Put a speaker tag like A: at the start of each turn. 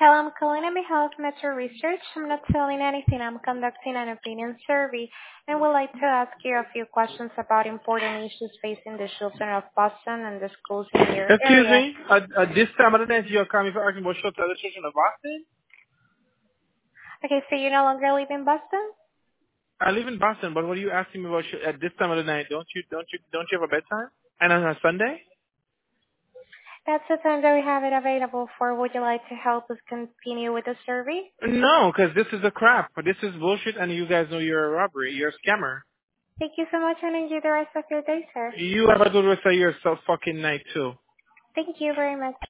A: Hello, I'm calling on behalf of Metro Research. I'm not selling anything. I'm conducting an opinion survey and would like to ask you a few questions about important issues facing the children of Boston and the schools in your
B: Excuse
A: area.
B: me. At this time, I don't know if you're coming for asking about shelter illustration of Boston.
A: Okay, so you no longer live in Boston?
B: I live in Boston, but what are you asking me about at this time of the night? Don't you have a bedtime? And on a Sunday?
A: That's the time that we have it available for. Would you like to help us continue with the survey?
B: No, because this is a crap. This is bullshit, and you guys know you're a robbery. You're a scammer.
A: Thank you so much and enjoy the rest of your day, sir.
B: You have a good rest of your fucking night too.
A: Thank you very much.